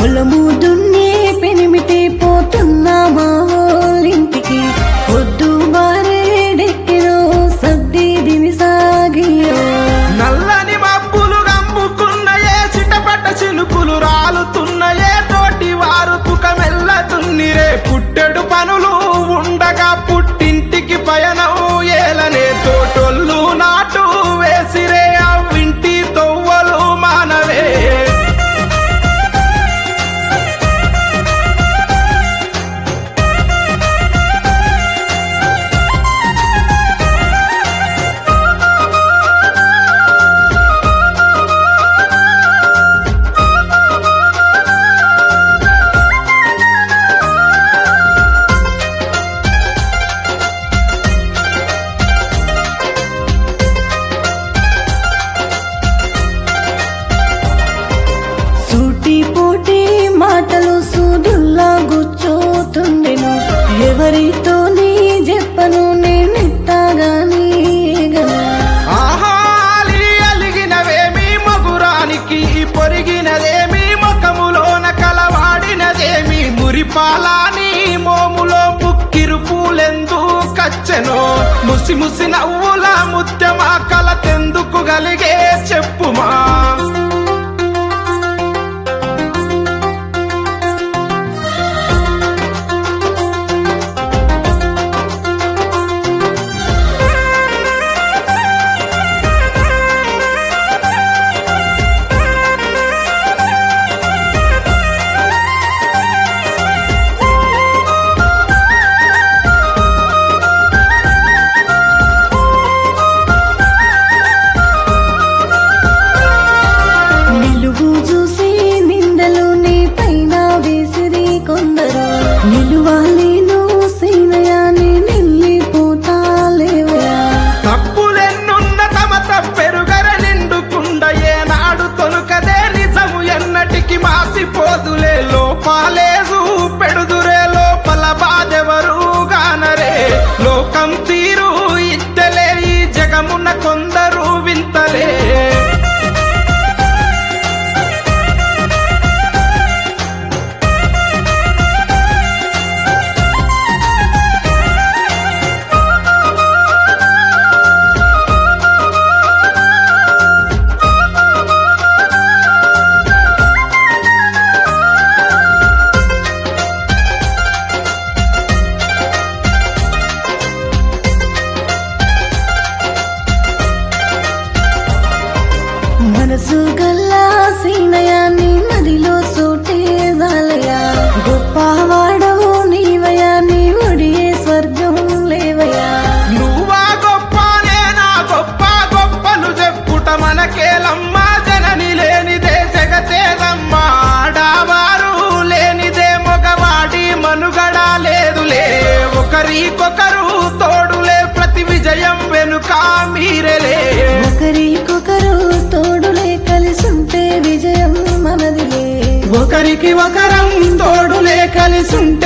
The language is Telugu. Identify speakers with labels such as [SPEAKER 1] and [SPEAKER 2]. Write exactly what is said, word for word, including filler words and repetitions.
[SPEAKER 1] పొలము దున్నే పెనిమిటి పోతున్నా మా వాళ్ళింటికి పొద్దు బారేడెక్కినో సద్ది దిని సాగియో
[SPEAKER 2] నల్లని మబ్బులు గమ్ముకున్నయే చిటపట చినుకులు రాలుతున్నయే తోటి వారు తుకమెల్ల దున్నిరే పుట్టెడు పనులు ఉండగా పుట్టింటికి పయనం ఏలనే తోటొల్లు నాటు వేసిరే అవ్వింటి తొవ్వలు మానవే
[SPEAKER 1] సూటి పోటీ మాటలు సూదుల్లా గుచ్చోతుండెను ఎవరితో నీ చెప్పను నేనెట్టాగాని
[SPEAKER 2] ఆహాలి అలిగినవేమి మగురానికి పొరిగినదేమి ముఖములోన కలవాడినదేమి మురిపాలాని మోములో పుక్కిరు పూలెందు కచ్చెను ముసి ముసి నవ్వుల ముత్యమా కలతెందుకు గలిగే చెప్పుమా
[SPEAKER 1] నిలువు చూసి నిందలు నీ పైన వేసిరి కొందరు నిలువాలేను సీనయాని నిల్లిపోతాలేవయా
[SPEAKER 2] తప్పులెన్నున్న తమ తప్పెరుగర నిండుకుండ ఏనాడు తొలుకదే నిజము ఎన్నటికి మాసిపోదులే లోపాలేసు పెడుదురే లోపల బాధెవరు గానరే లోకం తీరు ఇద్దలే ఈ జగమున కొందరు వింతలే
[SPEAKER 1] మనసు గల్లా సీనయాన్ని నదిలో సోటే జాలయా గొప్పవాడవు నీవయా నీ ఒడియే స్వర్గం లేవయా
[SPEAKER 2] నువ్వా గొప్ప నేనా గొప్ప గొప్పలు చెప్పుట మనకేలమ్మా జనని లేనిదే జగతేదమ్మా ఆడవారు లేనిదే మగవాడి మనుగడ లేదులే ఒకరికొకరు తోడులే ప్రతి విజయం వెనుక మీరెలే
[SPEAKER 1] ఒకరికొకరు తోడులే కలిసుంటే విజయం మనదిలే
[SPEAKER 2] ఒకరికి ఒకరం తోడులే కలిసుంటే